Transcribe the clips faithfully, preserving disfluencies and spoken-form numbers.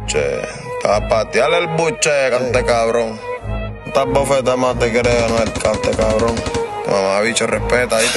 Che, te vas a patear el buche, cante cabrón. Estas bofetas más te quieres ganar el cante cabrón. Tu mamá bicho respeta, ahí te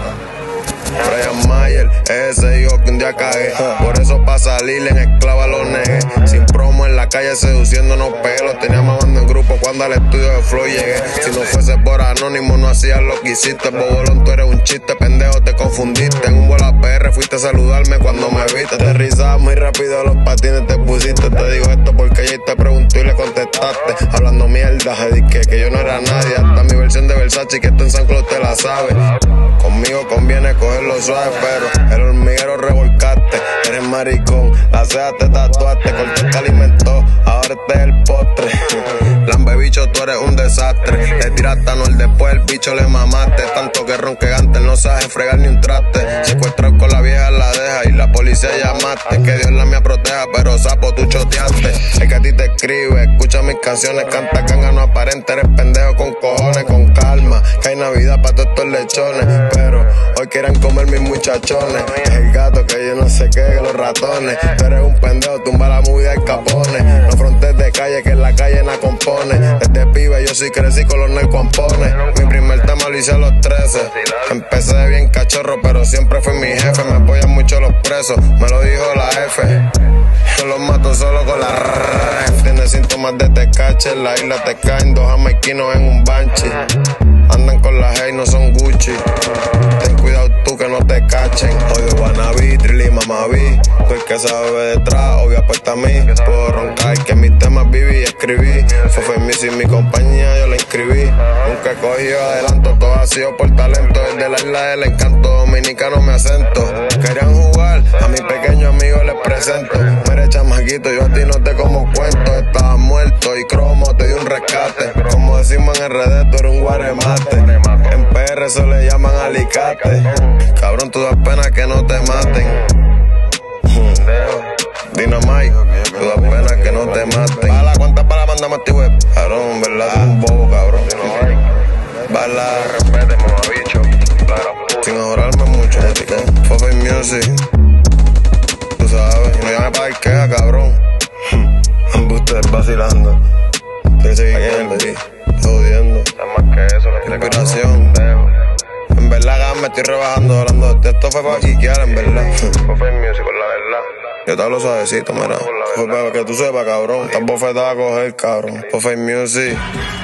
Brian Mayer, ese hijo que un día cagué. Por eso pa' salir en esclava lo negué. Sin promo en la calle seduciéndonos pelos. Teníamos banda en grupo cuando al estudio de Flow llegué. Si no fuese por anónimo no hacías lo que hiciste. Bobolón, tú eres un chiste, pendejo, te confundiste. En un vuelo a P R fuiste a saludarme cuando me viste. Te rizabas muy rápido a los patines te pusiste. Te digo esto porque ella te preguntó y le contestaste. Hablando mierda, dije que yo no era nadie. Hasta mi versión de Versace que está en San Claude te la sabe. Conmigo conviene cogerlo suave, pero el hormiguero revolcaste. Eres maricón, la ceja te tatuaste, corte te alimentó, ahora este es el postre. Lambe bicho, tú eres un desastre. Te tiraste a Nor, después el bicho le mamaste. Tanto que ronque gante, no sabes fregar ni un traste. Secuestrado con la vieja la deja y la policía llamaste. Que Dios la mía proteja, pero sapo tú choteaste. Es que a ti te escribe, escucha mis canciones, canta canga, no aparente. Eres pendejo con cojones, con calma. Que hay Navidad pa' todos estos lechones, pero hoy quieren comer mis muchachones. Es el gato que yo no sé qué, que los ratones. Tú eres un pendejo, tumba la movida del Capone. No frontes de calle, que en la calle na compone. Desde pibe yo sí crecí con los narcoampones. Mi primer tema lo hice a los trece. Empecé de bien cachorro, pero siempre fui mi jefe. Me apoyan mucho los presos, me lo dijo la F. Yo los mato solo con la R. Tiene síntomas de tecache, en la isla te caen dos jamaiquinos en un banshee. Andan con la Hey, no son Gucci. Ten cuidado tú que no te cachen. Hoy de Guanabí, Trilly, Mamaví. Tú el que sabe detrás, obvio apuesta a mí. Puedo roncar que mis temas viví y escribí. Fue Music, mi compañía, yo la inscribí. Nunca he cogido adelanto, todo ha sido por talento. Desde la isla del encanto, dominicano me acento. Querían jugar, a mi pequeño amigo les presento. Mire chamaquito, yo a ti no te como cuento. Estabas muerto y cromo, te di un rescate. Como decimos en R D, tú eres un guaremate. En P R eso le llaman alicate. Cabrón, tú das pena que no te maten. Dynamite, tú das pena que no te maten. Bala, ¿cuántas balas mandamos a ti, web? Cabrón, verdad, tú un bobo, cabrón. Bala, respete, mamabicho. Sin ahorrarme mucho, Fofey Music. Tú sabes, y no llames para el queja, cabrón. Embuster vacilando. Tienes que seguir jodiendo. Es más que eso, la inspiración. En verdad, gas, me estoy rebajando hablando de esto. Fue para quiquear, en verdad. Fofey Music, con la verdad. Yo te hablo suavecito, mira. Fue para que tú sepas, cabrón. Estás bofetada a coger, cabrón. Fofey Music.